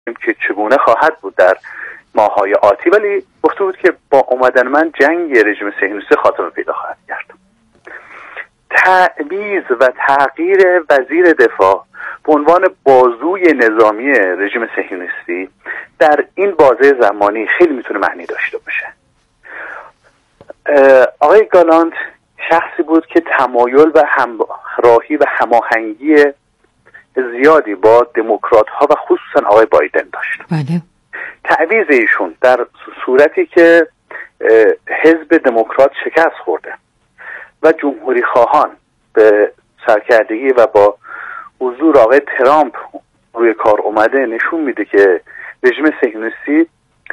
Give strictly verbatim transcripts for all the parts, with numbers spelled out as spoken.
که چگونه خواهد بود در ماه‌های آتی، ولی گفته بود که با اومدن من جنگ رژیم صهیونیستی خاتمه پیدا خواهد کرد. تعویض و تغییر وزیر دفاع به عنوان بازوی نظامی رژیم صهیونیستی در این بازه زمانی خیلی میتونه معنی داشته باشه. آقای گالانت شخصی بود که تمایل و همراهی و هماهنگی زیادی با دموکرات ها و خصوصا آقای بایدن داشت. بله. تعویض ایشون در صورتی که حزب دموکرات شکست خورده و جمهوری خواهان به سرکردگی و با حضور آقای ترامپ روی کار اومده نشون میده که رژیم صهیونیستی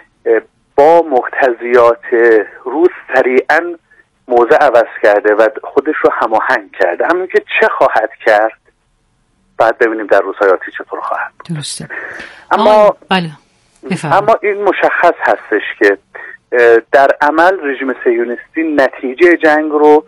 با مقتضیات روز سریعا موضع عوض کرده و خودش رو هماهنگ کرده. همین که چه خواهد کرد بعد ببینیم در روزهای آتی چطور خواهد بود. درسته. اما بله. اما این مشخص هستش که در عمل رژیم صهیونیستی نتیجه جنگ رو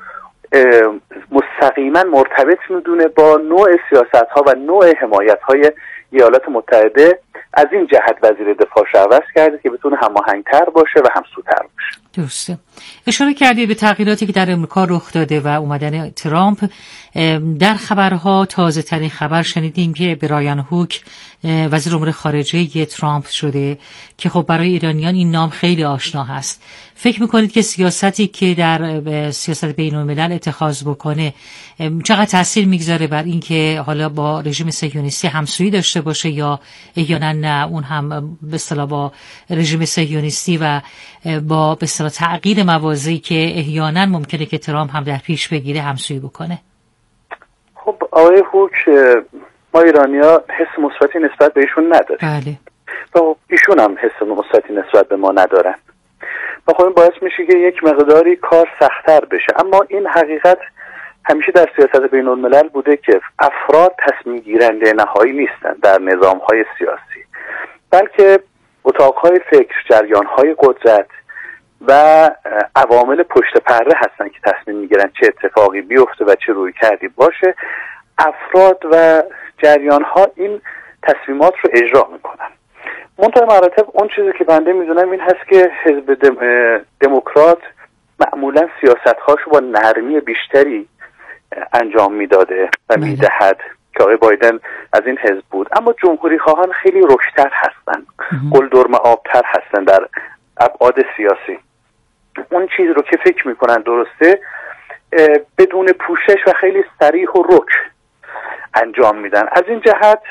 مستقیما مرتبط میدونه با نوع سیاست‌ها و نوع حمایت‌های ایالات متحده. از این جهت وزیر دفاعش عوض کرده که بتونه هماهنگ‌تر باشه و همسوتر باشه. درسته. اشاره کردید به تغییراتی که در امریکا رخ داده و اومدن ترامپ. در خبرها تازه ترین خبر شنیدیم که برایان هوک وزیر امور خارجه ترامپ شده که خب برای ایرانیان این نام خیلی آشنا هست. فکر میکنید که سیاستی که در سیاست بین الملل اتخاذ بکنه چقدر تاثیر میگذاره بر این که حالا با رژیم صهیونیستی همسویی داشته باشه یا احیانا نه اون هم به اصطلاح با رژیم صهیونیستی و با به اصطلاح تغییر موازی که احیانا ممکنه که ترامپ هم در پیش بگیره همسویی بکنه؟ خب آقای هوک ما ایرانی‌ها حس مثبتی نسبت به ایشون نداریم. بله. و ایشون هم حس مثبتی نسبت به ما ندارن. و خب این باعث میشه که یک مقداری کار سخت‌تر بشه. اما این حقیقت همیشه در سیاست بین الملل بوده که افراد تصمیم گیرنده نهایی نیستن در نظام‌های سیاسی، بلکه اتاق‌های فکر، جریان‌های قدرت و عوامل پشت پرده هستن که تصمیم میگیرن چه اتفاقی بیفته و چه روی کردی باشه. افراد و جریان‌ها این تصمیمات رو اجرا میکنن. منتها مراتب اون چیزی که بنده میدونم این هست که حزب دم... دموکرات معمولا سیاست‌هاشو با نرمی بیشتری انجام میداده و میدهد که آقای بایدن از این حزب بود. اما جمهوری خواهان خیلی رشدتر هستن، قلدر آبتر هستن در ابعاد سیاسی. اون چیز رو که فکر میکنن درسته بدون پوشش و خیلی صریح و رک انجام میدن. از این جهت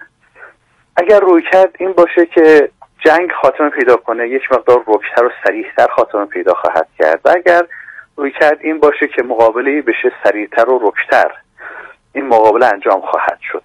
اگر روی کرد این باشه که جنگ خاتمه پیدا کنه، یک مقدار رکتر و صریحتر خاتمه پیدا خواهد کرد، و اگر روی کرد این باشه که مقابله بشه صریحتر و رکتر، این مقابله انجام خواهد شد.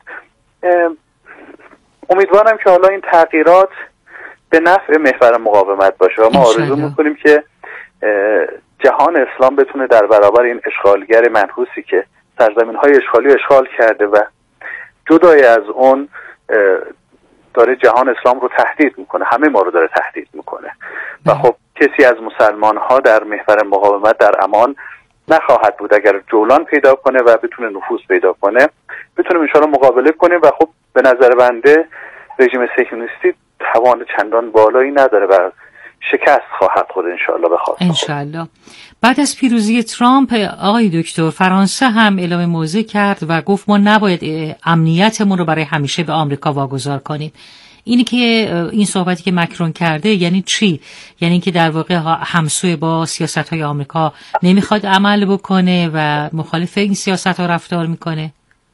امیدوارم که حالا این تغییرات به نفع محور مقاومت باشه و ما آرزو میکنیم که جهان اسلام بتونه در برابر این اشغالگر منحوسی که سرزمین‌های اشغالی اشغال کرده و جدای از اون داره جهان اسلام رو تهدید میکنه، همه ما رو داره تهدید میکنه و خب کسی از مسلمان‌ها در محور مقاومت در امان نخواهد بود. اگر جولان پیدا کنه و بتونه نفوذ پیدا کنه بتونه ان شاءالله مقابله کنه و خب به نظر بنده رژیم صهیونیستی توان چندان بالایی نداره و شکست خواهد خورد ان شاءالله به خواست ان شاءالله. بعد از پیروزی ترامپ آقای دکتر فرانسه هم اعلام موضع کرد و گفت ما نباید امنیتمون رو برای همیشه به آمریکا واگذار کنیم. اینی که این صحبتی که مکرون کرده یعنی چی؟ یعنی که در واقع همسوی با سیاست‌های آمریکا نمیخواد عمل بکنه و مخالف این سیاست‌ها رفتار میکنه؟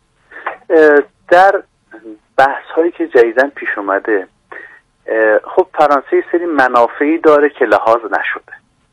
در بحث‌هایی که جدیداً پیش اومده خب فرانسه سری منافعی داره که لحاظ نشده.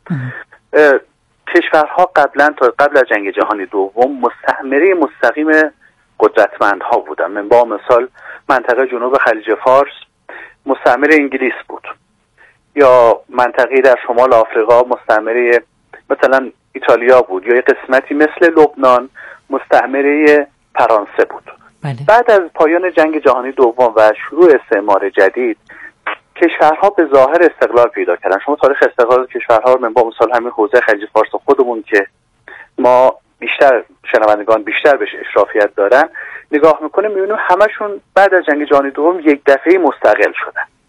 کشورها قبلا تا قبل از جنگ جهانی دوم مستعمره مستقیم قدرتمندها بودن. من با مثال منطقه جنوب خلیج فارس مستعمره انگلیس بود، یا منطقه در شمال آفریقا مستعمره مثلا ایتالیا بود، یا یک قسمتی مثل لبنان مستعمره فرانسه بود. بله. بعد از پایان جنگ جهانی دوم و شروع استعمار جدید کشورها به ظاهر استقلال پیدا کردن. شما تاریخ استقلال کشورها من با مثال همین حوزه خلیج فارس خودمون که ما بیشتر شنوندگان بیشتر بهش اشرافیت دارن نگاه میکنه میبینیم همشون بعد از جنگ جهانی دوم یک دفعه مستقل شدن.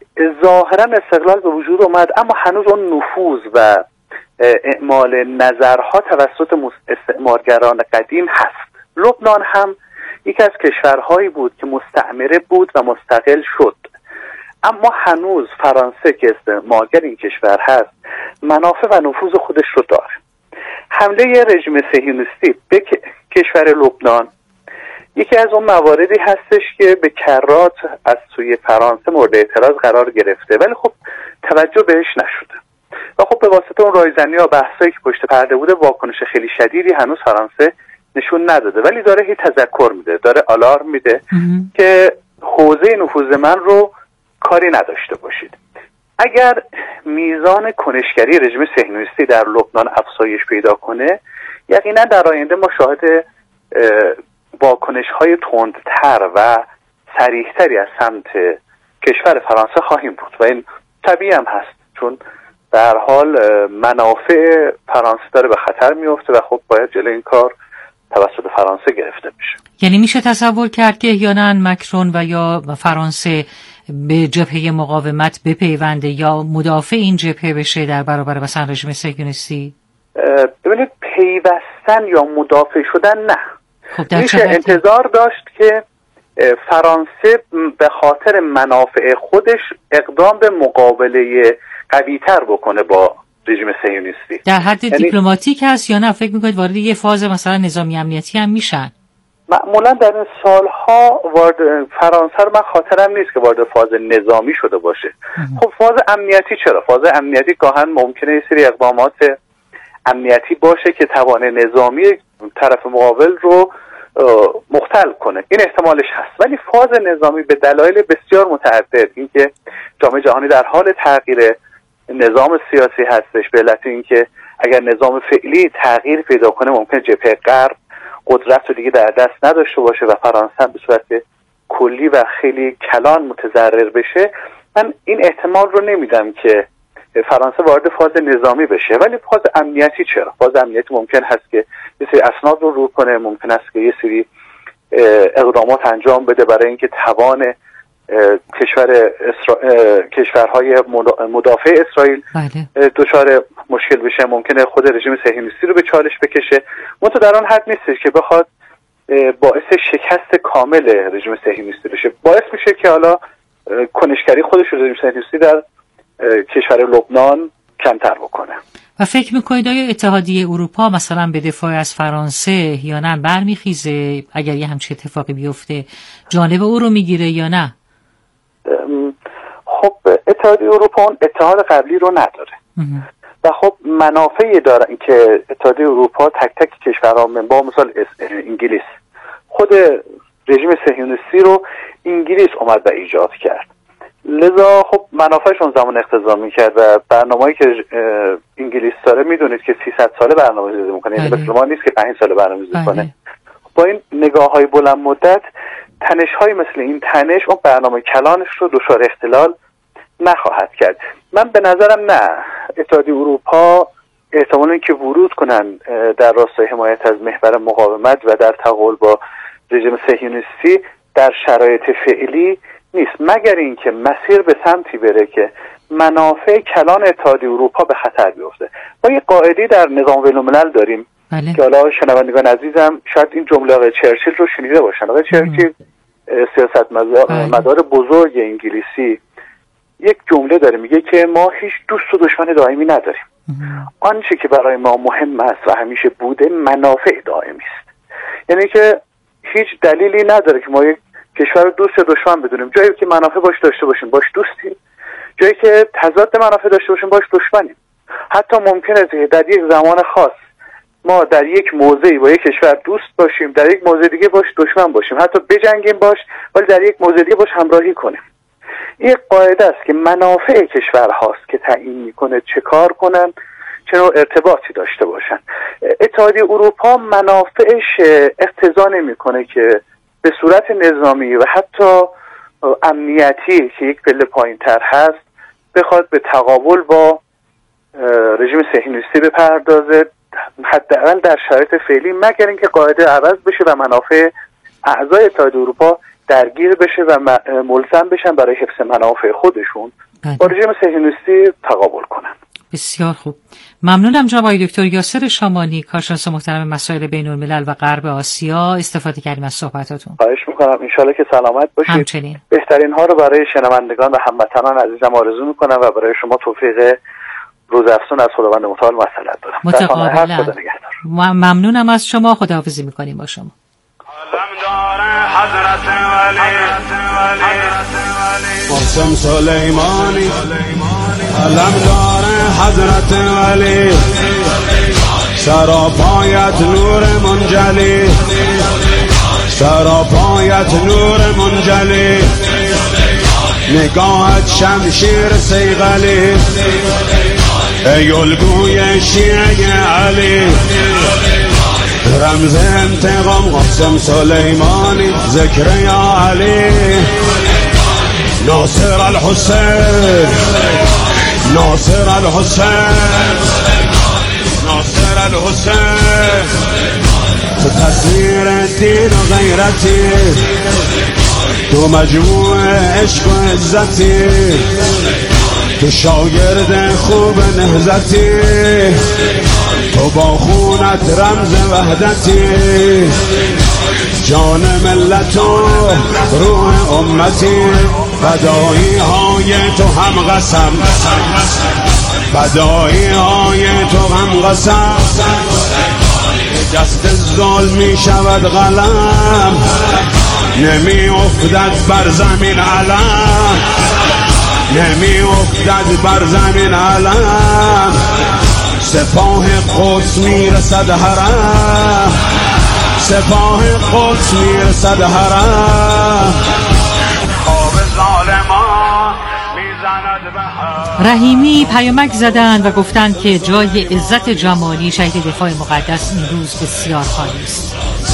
ظاهرا استقلال به وجود اومد، اما هنوز اون نفوذ و اعمال نظرها توسط استعمارگران قدیم هست. لبنان هم یکی از کشورهایی بود که مستعمره بود و مستقل شد، اما هنوز فرانسه که استعمارگر این کشور هست منافع و نفوذ خودش رو داره. حمله رژیم صهیونیستی به کشور لبنان یکی از اون مواردی هستش که به کرات از سوی فرانسه مورد اعتراض قرار گرفته، ولی خب توجه بهش نشده و خب به واسطه اون رایزنی ها بحثایی که پشت پرده بوده واکنش خیلی شدیدی هنوز فرانسه نشون نداده، ولی داره هی تذکر میده، داره آلارم میده که حوزه نفوذ من رو کاری نداشته باشید. اگر میزان کنشگری رژیم صهیونیستی در لبنان افزایش پیدا کنه، یقینا در آینده ما شاهد واکنش‌های تندتر و صریح‌تری از سمت کشور فرانسه خواهیم بود و این طبیعی هم هست، چون در حال منافع فرانسه داره به خطر میفته و خب باید جلوی این کار توسط فرانسه گرفته بشه. یعنی میشه تصور کرد که احیانا مکرون و یا فرانسه به جبهه مقاومت بپیونده یا مدافع این جبهه بشه در برابر مثلا رژیم صهیونیستی؟ ببینید پیوستن یا مدافع شدن نه. خب میشه انتظار داشت که فرانسه به خاطر منافع خودش اقدام به مقابله قوی‌تر بکنه با رژیم صهیونیستی. در حد یعنی دیپلماتیک هست یا نه فکر میکنید وارد یه فاز مثلا نظامی امنیتی هم میشن؟ معمولا در این سالها وارد فرانسه رو من خاطرم نیست که وارد فاز نظامی شده باشه. خب فاز امنیتی چرا؟ فاز امنیتی گاهن ممکنه یه سری اقدامات امنیتی باشه که توان نظامی طرف مقابل رو مختل کنه، این احتمالش هست، ولی فاز نظامی به دلایل بسیار متعدد، اینکه جامعه جهانی در حال تغییر نظام سیاسی هستش، به علت اینکه اگر نظام فعلی تغییر پیدا کنه ممکنه جبهه غرب قدرت رو دیگه در دست نداشته باشه و فرانسه به صورت کلی و خیلی کلان متضرر بشه. من این احتمال رو نمیدم که فرانسه وارد فاز نظامی بشه، ولی فاز امنیتی چرا؟ فاز امنیتی ممکن هست که یه سری اسناد رو رو کنه، ممکن است که یه سری اقدامات انجام بده برای اینکه توان کشور اسرا... کشورهای مدافع اسرائیل دچار مشکل بشه، ممکنه خود رژیم صهیونیستی رو به چالش بکشه. منتها در آن حد نیستش که بخواد باعث شکست کامل رژیم صهیونیستی بشه. باعث میشه که حالا کنشگری خودش رو رژیم صهیونیستی در کشور لبنان کمتر بکنه. و فکر میکنید آیا اتحادیه اروپا مثلا به دفاع از فرانسه یا نه برمیخیزه اگر یه همچین اتفاقی بیفته، جانب او رو میگیره یا نه؟ خب اتحادیه اروپا اون اتحاد قبلی رو نداره و خب منافعی دارن که اتحادیه اروپا تک تک کشورها، با مثال انگلیس، خود رژیم صهیونیستی رو انگلیس اومد و ایجاد کرد، لذا خب منافعشون زمان اقتضا میکرد و برنامه‌ای که انگلیس داره میدونید که سیصد ساله برنامه‌ریزی میکنه، یعنی مثل ما نیست که پنج ساله برنامه‌ریزی میکنه. با این نگاه‌های بلند مدت تنش‌های مثل این تنش اون برنامه کلانش رو دچار اختلال نخواهد کرد. من به نظرم نه، اتحادیه اروپا احتمال اینکه ورود کنن در راستای حمایت از محور مقاومت و در تقابل با رژیم صهیونیستی در شرایط فعلی نیست، مگر اینکه مسیر به سمتی بره که منافع کلان اتحادیه اروپا به خطر بیفته. ما یه قاعده در نظام بین‌الملل داریم بله. که حالا شنوندگان عزیزم شاید این جمله آقای چرچیل رو شنیده باشن. آقای چرچیل سیاستمدار بزرگ انگلیسی یک جمله داره، میگه که ما هیچ دوست و دشمن دائمی نداریم، آنچه که برای ما مهم است و همیشه بوده منافع دائمی است. یعنی که هیچ دلیلی نداره که ما یک کشور دوست یا دشمن بدونیم، جایی که منافع باش داشته باشیم باش دوستیم، جایی که تضاد منافع داشته باشیم باش دشمنیم. حتی ممکنه که در یک زمان خاص ما در یک موضعی با یک کشور دوست باشیم، در یک موضع دیگه باش دشمن باشیم، حتی بجنگیم باش، ولی در یک موضع دیگه باش همراهی کنیم. این قاعده است که منافع کشور هاست که تعیین میکنه چه کار کنن، چه نوع ارتباطی داشته باشن. اتحادیه اروپا منافعش اقتضا نمیکنه که به صورت نظامی و حتی امنیتی که یک پله پایین‌تر هست بخواد به تقابل با رژیم صهیونیستی بپردازه، حداقل در شرایط فعلی، مگر اینکه قاعده عوض بشه و منافع اعضای اتحادیه اروپا درگیر بشه و ملزم بشن برای حفظ منافع خودشون با رژیم صهیونیستی تقابل کنن. بسیار خوب، ممنونم جناب آقای دکتر یاسر شامانی، کارشناس محترم مسائل بین الملل و غرب آسیا. استفاده کردیم از صحبتاتون. خواهش میکنم، انشالله که سلامت باشید. همچنین. بهترین ها رو برای شنوندگان و هموطنان عزیزم آرزو میکنم و برای شما توفیق روزافزون از خداوند متعال مسئلت دارم. متقابلا. ممنونم از شما. خداحافظی میکنیم با شما. قاسم سلیمانی علم داره حضرت ولی، سراپایت نور منجلی، سراپایت نور منجلی، نگاهت شمشیر صیقلی، ای الگوی شیعه علی، رمز انتقام قاسم سلیمانی، ذکر یا علی، ناصر الحسین، ناصر الحسین، ناصر الحسین، تو تصویر دین و غیرتی، تو مجموع عشق و عزتی، تو شاگرد خوب نهضتی، تو با خونت رمز وحدتی، جان ملت و روح امتی، فدایی های تو هم قسم، فدایی های تو هم قسم، دست ظلم می شود قلم، نمی افتد بر زمین علم، نمی افتد بر زمین علم، سپاه قدس می رسد حرم، سپاه قدس می رسد حرم، خواب ظالمان می زند به هم. رحیمی پیامک زدند و گفتند که جای عزت جمالی شهید دفاع مقدس این روز بسیار خالی است.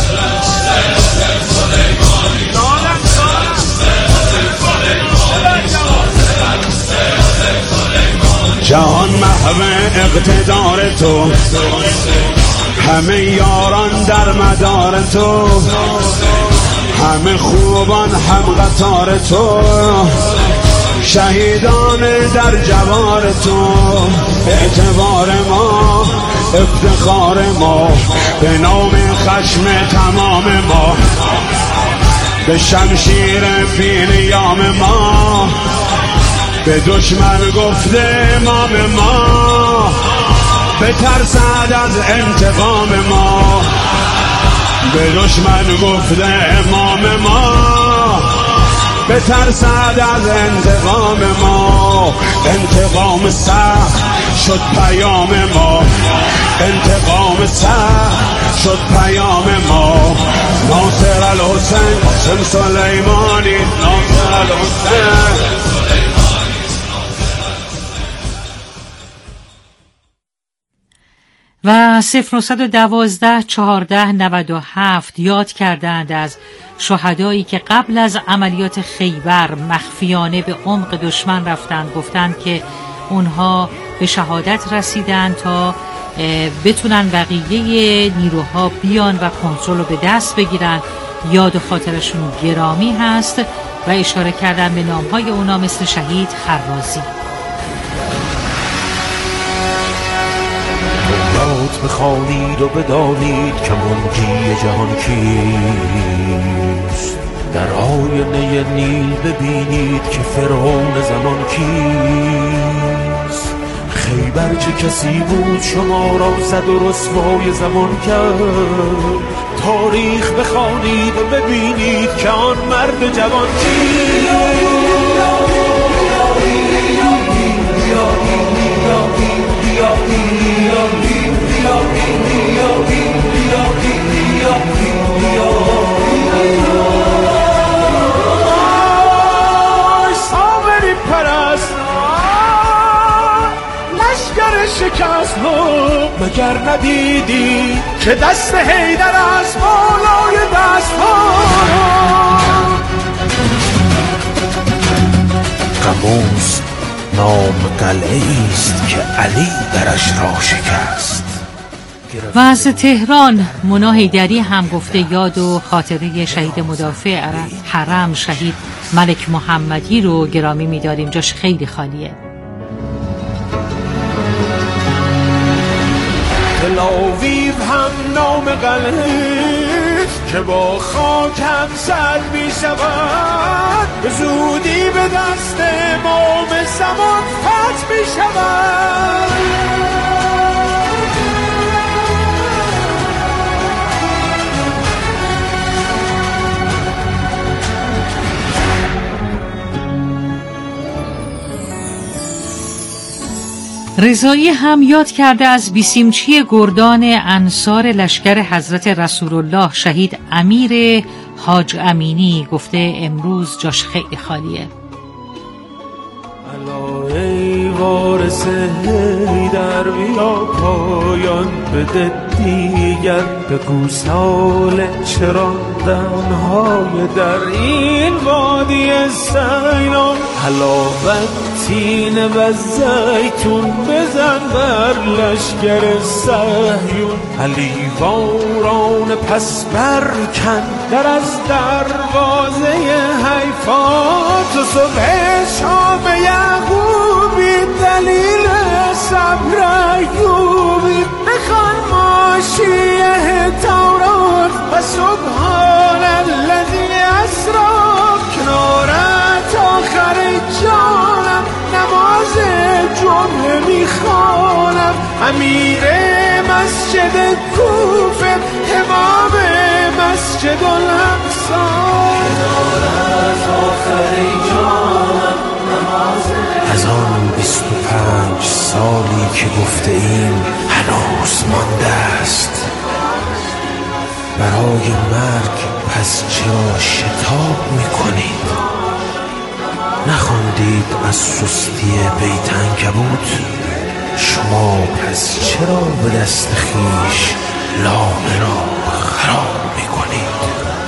جهان محو اقتدار تو، همه یاران در مدار تو، همه خوبان هم قطار تو، شهیدان در جوار تو، اعتبار ما، افتخار ما، به نام خشم تمام ما، به شمشیر بی نیام ما، به دشمن گفته امام ما، به ترسد از انتقام ما، به دشمن گفته امام ما، به ترسد از انتقام ما، انتقام سخت شد پیام ما، انتقام سخت شد پیام ما، ناصر الحسین قاسم سلیمانی، ناصر الحسین. و صفر نهصد و دوازده چهارده نود و هفت یاد کردند از شهدایی که قبل از عملیات خیبر مخفیانه به عمق دشمن رفتند. گفتند که اونها به شهادت رسیدند تا بتونن بقیه نیروها بیان و کنترل رو به دست بگیرن. یاد و خاطرشون گرامی هست و اشاره کردن به نامهای اونا مثل شهید خرازی. بخوانید و بدانید که منجی جهان کیست، در آینه نیل ببینید که فرعون زمان کیست، خیبر چه کسی بود شما را زد و رسوای زمان کرد، تاریخ بخوانید و ببینید که آن مرد جوان کیست. سامری پرست لشگر شکست مگر ندیدی که دست حیدر از بالای دست ها، قموس نام قلعه است که علی درش را شکست. و از تهران مونا حیدری هم گفته یاد و خاطره شهید مدافع حرم شهید ملک محمدی رو گرامی می‌داریم، جاش خیلی خالیه. تلاویو هم نام قلعه که با خاک هم سر می شود، به زودی به دست امام زمان فتح می شود. رضایی هم یاد کرده از بیسیمچی گردان انصار لشکر حضرت رسول الله شهید امیر حاج امینی، گفته امروز جاش خیلی خالیه. ای وارث در بیا پایان بده دیگر، بگو سال چرا دنهای در این وادی سینا، حلاوت تین و زیتون بزن بر لشکر صهیون، علی واران پس برکن در از دروازه حیفات، و صبح شام یعقوبی دلیل صبر ایوبی، بخوان ماشیه تورات و سبحان الذی اسری، کنارت آخر جانم نماز جمعه میخوانم، امیر مسجد کوفه امام مسجد الاقصی، کنارت آخر جانم نماز. از آن بیست و پنج سالی که گفته ایم هنوز مانده است برای مرگ، پس چرا شتاب میکنید؟ نخواندید از سستی بیت عنکبوت؟ شما پس چرا به دست خویش لامه را خراب میکنید؟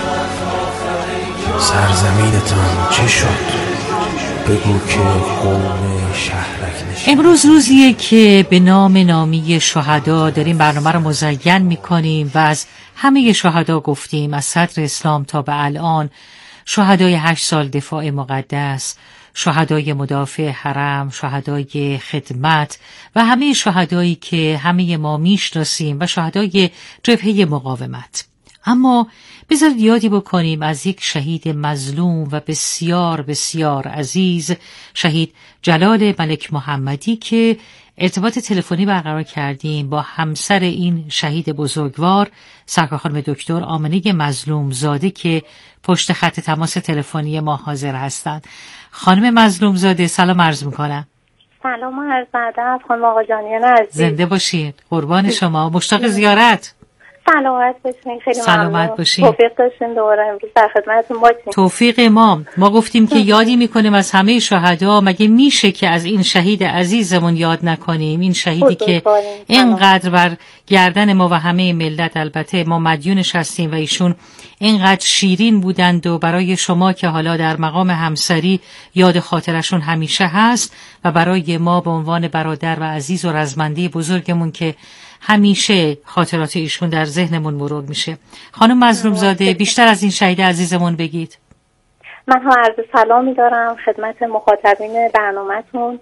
سرزمینتان چه شد؟ بگو که قوم شهرک نشد. امروز روزیه که به نام نامی شهدا داریم برنامه رو مزین میکنیم و از همه شهدا گفتیم، از صدر اسلام تا به الان، شهدای هشت سال دفاع مقدس، شهدای مدافع حرم، شهدای خدمت و همه شهدایی که همه ما میشناسیم و شهدای جبهه مقاومت. اما بذارید یادی بکنیم از یک شهید مظلوم و بسیار بسیار عزیز، شهید جلال ملک محمدی، که ارتباط تلفنی برقرار کردیم با همسر این شهید بزرگوار، سرکار خانم دکتر آمنه مظلوم زاده، که پشت خط تماس تلفنی ما حاضر هستند. خانم مظلوم زاده سلام عرض میکنم. سلام عرض ادب خانم آقا جانیان عزیز. زنده باشید، قربان شما، مشتاق زیارت. سلامت باشین، خیلی سلامت باشین. توفیق داشتین دوباره امروز در خدمتتون باشیم. توفیق ما ما گفتیم که یادی میکنیم از همه شهدا، مگه میشه که از این شهید عزیزمون یاد نکنیم؟ این شهیدی که اینقدر بر گردن ما و همه ملت، البته ما مدیونش هستیم، و ایشون اینقدر شیرین بودند و برای شما که حالا در مقام همسری یاد خاطرشون همیشه هست، و برای ما به عنوان برادر و عزیز و رزمنده بزرگمون که همیشه خاطرات ایشون در ذهنمون مرور میشه. خانم مظلوم زاده بیشتر از این شهید عزیزمون بگید. من هم عرض سلامی دارم خدمت مخاطبین برنامه‌تون.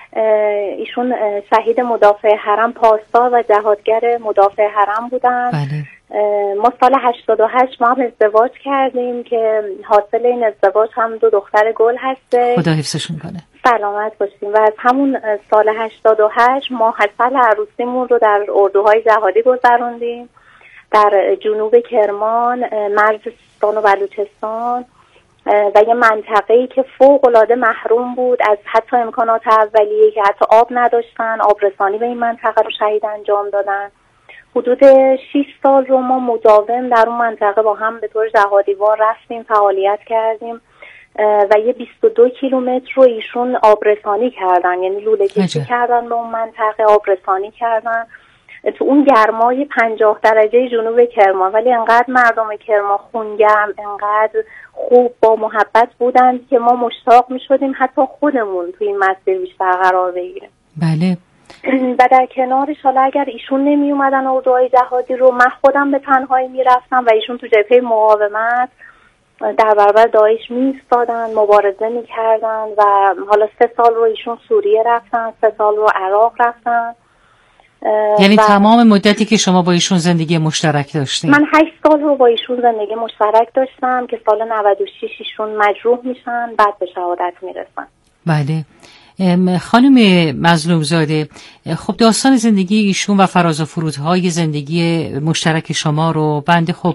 ایشون شهید مدافع حرم پاسدار و جهادگر مدافع حرم بودن. بله. ما سال هشتاد و هشت ما هم ازدواج کردیم که حاصل این ازدواج هم دو دختر گل هسته. خدا حفظشون کنه. سلامت باشیم. و از همون سال هشتاد و هشت ما حاصل عروسیمون رو در اردوهای جهادی گذروندیم، در جنوب کرمان، مرز سیستان و بلوچستان، و یه منطقه‌ای که فوق‌العاده محروم بود از حتی امکانات اولیه، که حتی آب نداشتن، آبرسانی به این منطقه رو شهید انجام دادن. حدود شش سال رو ما مداوم در اون منطقه با هم به طور جهادیوار رفتیم، فعالیت کردیم و یه بیست و دو کیلومتر رو ایشون آبرسانی کردن، یعنی لوله کشی کردن به اون منطقه، آبرسانی کردن تو اون گرمای پنجاه درجه جنوب کرمان. ولی انقدر مردم کرمان خونگرم، انقدر خوب با محبت بودن که ما مشتاق می شدیم حتی خودمون توی این مسیر بیشتر قرار بگیریم. بله. و در کنارش حالا اگر ایشون نمی اومدن اردوهای جهادی رو، من خودم به تنهایی میرفتم و ایشون تو جبهه مقاومت در برابر داعش می ایستادن، مبارزه می کردن و حالا سه سال رو ایشون سوریه رفتن، سه سال رو عراق رفتن. یعنی تمام مدتی که شما با ایشون زندگی مشترک داشتین؟ من هشت سال رو با ایشون زندگی مشترک داشتم که سال نود و شش ایشون مجروح میشن، بعد به شهادت میرسن. بله. خانم مظلومزاده، خب داستان زندگی ایشون و فراز و فرودهای زندگی مشترک شما رو بنده خب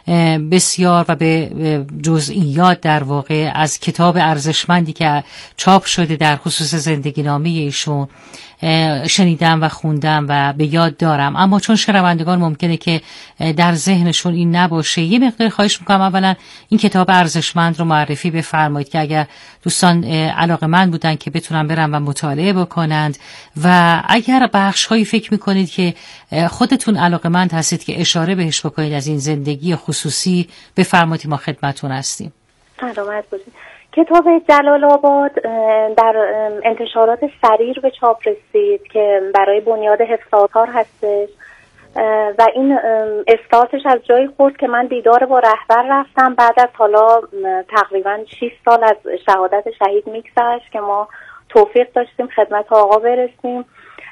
بسیار و به جزئیات در واقع از کتاب ارزشمندی که چاپ شده در خصوص زندگی نامه ایشون شنیدم و خوندم و به یاد دارم، اما چون شنوندگان ممکنه که در ذهنشون این نباشه، یه مقدار خواهش میکنم اولا این کتاب ارزشمند رو معرفی بفرمایید که اگر دوستان علاقه‌مند بودن که بتونن برن و مطالعه بکنند، و اگر بخش‌هایی فکر میکنید که خودتون علاقه‌مند هستید که اشاره بهش بکنید از این زندگی خصوصی، بفرمایید، ما خدمتتون هستیم. سلامت باشید. کتاب جلال آباد در انتشارات سریر به چاپ رسید که برای بنیاد حفظ آثار هستش و این استارتش از جایی خورد که من دیدار با رهبر رفتم بعد از حالا تقریبا شش سال از شهادت شهید میگذشت که ما توفیق داشتیم خدمت آقا برسیم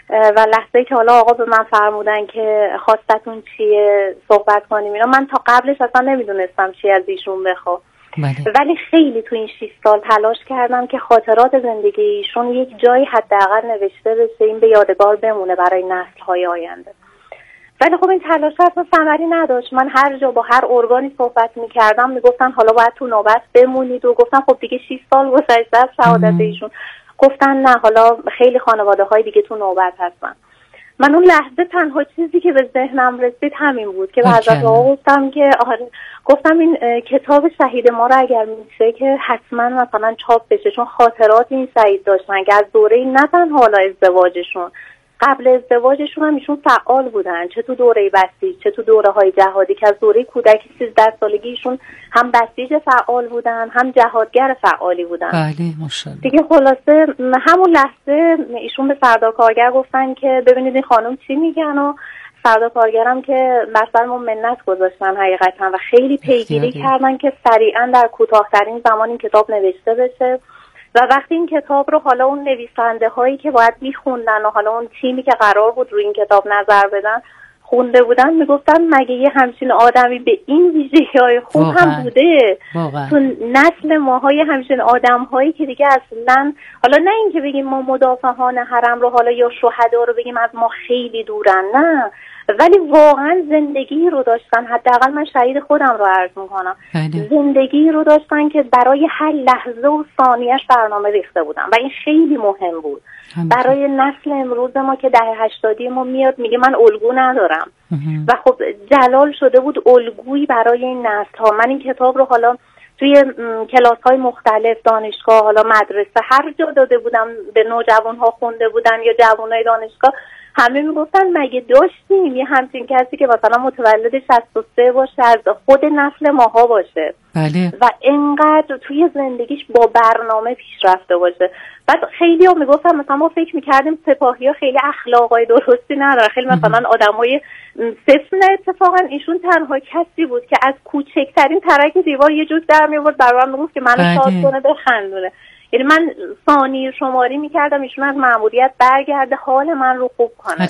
و لحظه‌ای که حالا آقا به من فرمودن که خواستتون چیه صحبت کنیم اینا، من تا قبلش اصلا نمیدونستم چی از ایشون بخوام، ولی خیلی تو این شش سال تلاش کردم که خاطرات زندگی ایشون یک جایی حداقل نوشته بشه، این به یادگار بمونه برای نسل‌های آینده. ولی خب این تلاش اصلا ثمری نداشت. من هر جا با هر ارگانی صحبت می‌کردم میگفتن حالا باید تو نوبت بمونید و گفتم خب دیگه شش سال گذشته از شهادت ایشون. گفتن نه، حالا خیلی خانواده‌های دیگه تو نوبت هستن. من اون لحظه تنها چیزی که به ذهنم رسید همین بود که به حضرت آقا گفتم که آره، گفتم این کتاب شهید ما رو اگر میشه که حتما مثلا چاپ بشه، چون خاطرات این شهید داشتن که از دوره نه تنها حالا ازدواجشون، قبل ازدواجشون هم ایشون فعال بودن، چه تو دوره بسیج چه تو دوره های جهادی، که از دوره کودکی سیزده سالگیشون هم بسیج فعال بودن هم جهادگر فعالی بودن. بله ماشاءالله. دیگه خلاصه همون لحظه ایشون به سردار کارگر گفتن که ببینید این خانم چی میگن و سردار کارگرم که بر سرمون منت گذاشتن حقیقتا و خیلی پیگیری کردن که سریعا در کوتاه‌ترین زمان این کتاب نوشته بشه و وقتی این کتاب رو حالا اون نویسنده هایی که باید میخوندن و حالا اون تیمی که قرار بود روی این کتاب نظر بدن خونده بودن، میگفتن مگه یه همچین آدمی به این ویژگی‌های خوب هم بوده واقعا. تو نسل ماهای همچین آدم هایی که دیگه اصلا حالا نه این که بگیم ما مدافعان حرم رو حالا یا شهدا رو بگیم از ما خیلی دورن، نه، ولی واقعا زندگی رو داشتن. حداقل من شهید خودم رو عرض میکنم، زندگی رو داشتن که برای هر لحظه و ثانیه‌اش برنامه ریخته بودن و این خیلی مهم بود برای نسل امروز ما که دهه هشتادی ما میاد میگه من الگو ندارم و خب جلال شده بود الگویی برای این نسل ها. من این کتاب رو حالا توی کلاس های مختلف دانشگاه حالا مدرسه هر جا داده بودم، به نوجوان ها خونده بودن یا جوانای دانشگاه، همه میگفتن مگه داشتیم یه همچین کسی که مثلا متولد شصت و سه باشه، از خود نسل ماها باشه بله. و اینقدر توی زندگیش با برنامه پیش رفته باشه. بعد خیلی ها میگفتن مثلا ما فکر میکردیم سپاهی ها خیلی اخلاقای درستی نداره، خیلی مثلا آدم های صفر، نه اتفاقا ایشون تنها کسی بود که از کوچکترین ترک دیوار یه جوک در میورد برای من میگفت که منو شاد کنه بخندونه. یعنی من ثانی شماری میکردم ایشون از مأموریت برگرده حال من رو خوب کنه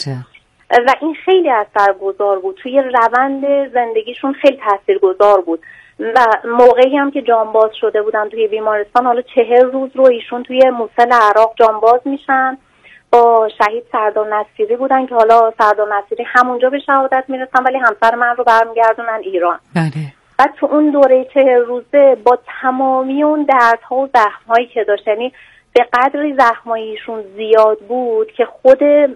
و این خیلی اثرگذار بود توی روند زندگیشون، خیلی تاثیرگذار بود. و موقعی هم که جانباز شده بودن توی بیمارستان، حالا چهر روز رو ایشون توی موصل عراق جانباز میشن، با شهید سردار نصیری بودن که حالا سردار نصیری همونجا به شهادت میرسن ولی همسر من رو برمیگردونن ایران. بله. بعد تو اون دوره چهر روزه با تمامی اون دردها و زخمایی که داشت، یعنی به قدری زخماییشون زیاد بود که خود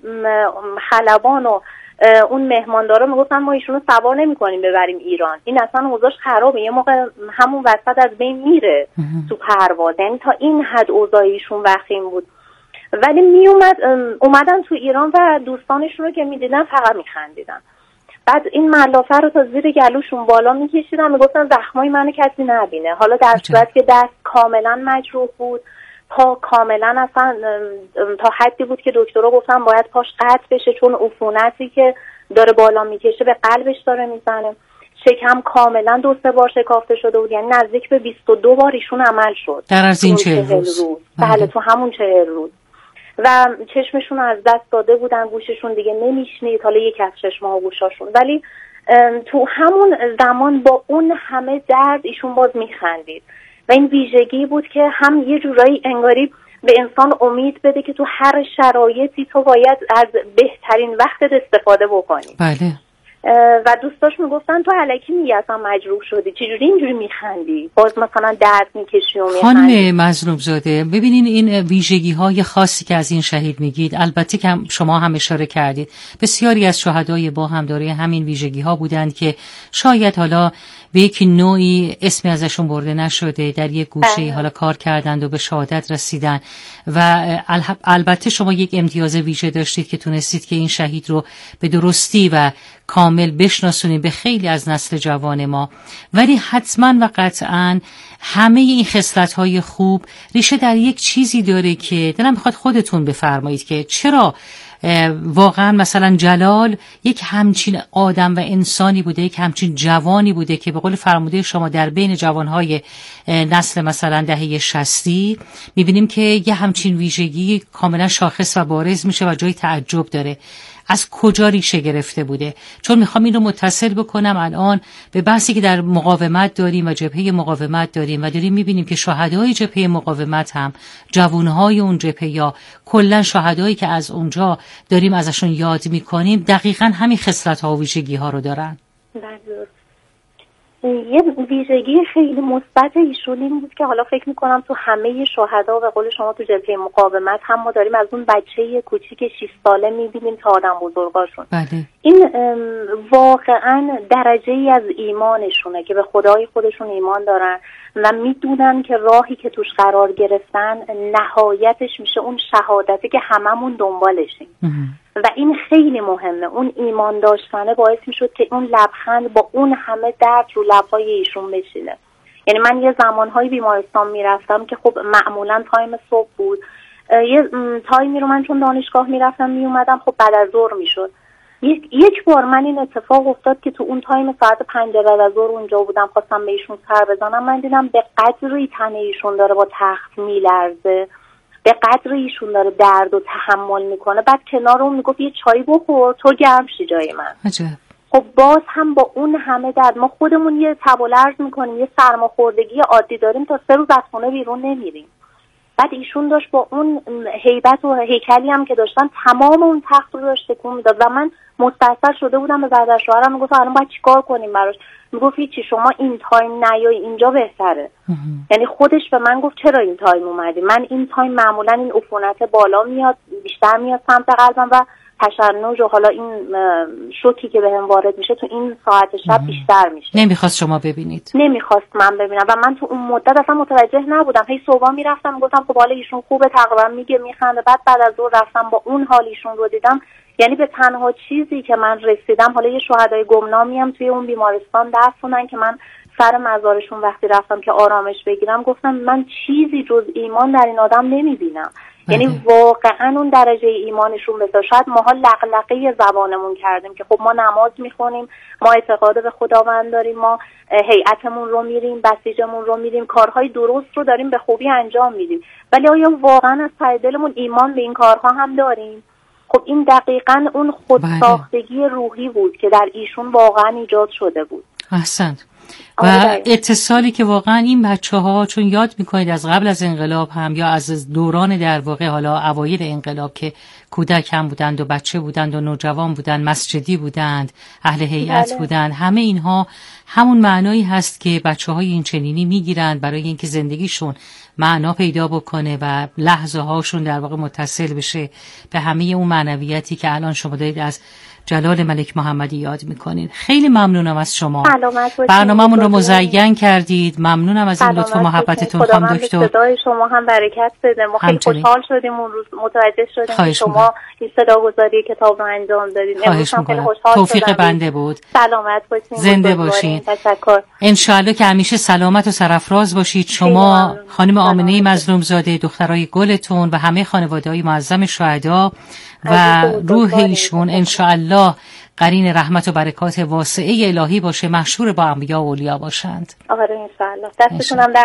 خلبان و اون مهماندارا میگفتن ما ایشونو سوار نمی‌کنیم ببریم ایران، این اصلا اوضاعش خرابه، یه موقع همون وسط از بین میره تو پرواز. یعنی تا این حد اوضاع ایشون وخیم بود، ولی می اومد اومدن تو ایران و دوستانشون رو که میدیدن فقط میخندیدن. بعد این ملافه رو تا زیر گلوشون بالا میکشیدن، میگفتن زخمای منو کسی نبینه، حالا در صورت که دست کاملا مجروح بود پا کاملا اصلا تا حدی بود که دکترها گفتن باید پاش قطع بشه چون عفونتی که داره بالا میکشه به قلبش داره میزنه. شکم کاملا دو سه بار شکافته شده بود، یعنی نزدیک به بیست و دو بار ایشون عمل شد در از این چهل روز, روز. بله تو همون چهل روز. و چشمشون از دست داده بودن، گوششون دیگه نمیشنید، حالا یک از چشم‌ها و گوشاشون، ولی تو همون زمان با اون همه درد ایشون باز میخندید و این ویژگی بود که هم یه جورایی انگاری به انسان امید بده که تو هر شرایطی تو باید از بهترین وقتت استفاده بکنی. بله. و دوستاش میگفتن تو الکی میگی اصلا مجروح شدی، چجوری اینجوری میخندی، باز مثلا درد میکشی و میخندی. خانم مظلوم زاده، ببینین این ویژگی های خاصی که از این شهید میگید، البته که شما هم اشاره کردید بسیاری از شهدای با هم داره همین ویژگی ها بودند که شاید حالا به یک نوعی اسمی ازشون برده نشده، در یک گوشه حالا کار کردند و به شهادت رسیدن و البته شما یک امتیاز ویژه داشتید که تونستید که این شهید رو به درستی و کامل بشناسونید به خیلی از نسل جوان ما. ولی حتما و قطعا همه این خصلت‌های خوب ریشه در یک چیزی داره که دلم میخواد خودتون بفرمایید که چرا واقعا مثلا جلال یک همچین آدم و انسانی بوده، یک همچین جوانی بوده که به قول فرموده شما در بین جوانهای نسل مثلا دهه شصتی میبینیم که یه همچین ویژگی کاملا شاخص و بارز میشه و جای تعجب داره. از کجا ریشه گرفته بوده؟ چون میخوام این رو متصل بکنم الان به بحثی که در مقاومت داریم و جبهه مقاومت داریم و داریم میبینیم که شهدای جبهه مقاومت هم جوانهای اون جبهه یا کلا شهدایی که از اونجا داریم ازشون یاد میکنیم دقیقاً همین خصلت‌ها و ویژگی‌ها رو دارن. یه ویژگی خیلی مثبت ایشون این بود که حالا فکر میکنم تو همه شهدا و قول شما تو جبهه مقاومت هم ما داریم از اون بچه کوچیک شش ساله میبینیم تا آدم بزرگاشون. بله. این واقعا درجه ای از ایمانشونه که به خدای خودشون ایمان دارن و میدونن که راهی که توش قرار گرفتن نهایتش میشه اون شهادتی که هممون دنبالشیم. و این خیلی mehme. اون ایمان داشتنه باعث میشد که اون لبخند با اون همه درد رو لبهای ایشون بشینه. یعنی من یه زمانهای بیمارستان میرفتم که خب معمولا تایم صبح بود، یه تایمی رو من چون دانشگاه میرفتم میومدم خب بعد از ظهر میشد. یک یک بار من این اتفاق افتاد که تو اون تایم ساعت پنج بعد از ظهر اونجا بودم، خواستم به ایشون سر بزنم، من دیدم به قدری تنه ایشون داره با تخت میلرزه، به قدر ایشون داره درد و تحمل میکنه. بعد کنار اون میگفت یه چای بخور تو گرم شی جای من. عجب. خب باز هم با اون همه درد ما خودمون یه تب و لرز میکنیم، یه سرماخوردگی عادی داریم تا سه روز از خونه بیرون نمیریم. بعد ایشون داشت با اون هیبت و هیکلی هم که داشتن تمام اون تخت رو داشت تکون میداد و من مستحصل شده بودم به بعد از شوهرم میگفت الان باید چیکار کنیم براش. میگفت هیچی، شما این تایم نیای اینجا بهتره. یعنی خودش به من گفت چرا این تایم اومدی؟ من این تایم معمولا این عفونت بالا میاد، بیشتر میاد سمت قلبم و تشنج و حالا این شوکی که بهم وارد میشه تو این ساعت شب بیشتر میشه. نمیخواست شما ببینید؟ نمیخواست من ببینم و من تو اون مدت اصلا متوجه نبودم. هی صبح میرفتم گفتم خب حالا ایشون خوبه، تقریبا میگه میخنده. بعد بعد از ظهر رفتم با اون حال ایشون رو دیدم. یعنی به تنها چیزی که من رسیدم، حالا یه شهدای گمنامی هم توی اون بیمارستان درس خوندن که من سر مزارشون وقتی رفتم که آرامش بگیرم گفتم من چیزی جز ایمان در این آدم نمیبینم. یعنی واقعا اون درجه ایمانشون بسیار. شاید ماها لقلقه زبانمون کردیم که خب ما نماز میخونیم، ما اعتقاد به خداوند داریم، ما هیئتمون رو میریم، بسیجمون رو میریم، کارهای درست رو داریم به خوبی انجام میدیم، ولی آیا واقعا از ته دلمون ایمان به این کارها هم داریم؟ خب این دقیقاً اون خودساختگی روحی بود که در ایشون واقعا ایجاد شده بود. احسنت. و اتصالی که واقعا این بچه ها چون یاد میکنید از قبل از انقلاب هم یا از دوران در واقع حالا اوایل انقلاب که کودک هم بودند و بچه بودند و نوجوان بودند، مسجدی بودند، اهل هیئت بله. بودند، همه اینها همون معنایی هست که بچه های این چنینی میگیرند برای اینکه زندگیشون معنا پیدا بکنه و لحظه هاشون در واقع متصل بشه به همه اون معنویتی که الان شما دارید از جلال ملک محمدی یاد میکنین. خیلی ممنونم از شما. برنامه‌مون رو مزین کردید. ممنونم از این لطف و محبتتون خانم دکتر. صدای شما هم برکت بده. ما خیلی خوشحال شدیم اون روز متوجه شدیم که شما این صداگذاری کتاب رو انجام دادین. امروز هم خیلی خوشحال شدم. توفیق بنده بود. سلامت باشین. زنده باشین. آمین. تشکر. انشاءالله که همیشه سلامت و سرافراز باشید شما، خانم آمنه مظلوم زاده، دخترای گلتون و همه خانواده‌های معظم شهدا و روح ایشون انشاءالله قرین رحمت و برکات واسعه الهی باشه، محشور با انبیا و اولیا باشند. آره انشاءالله. دستتونم در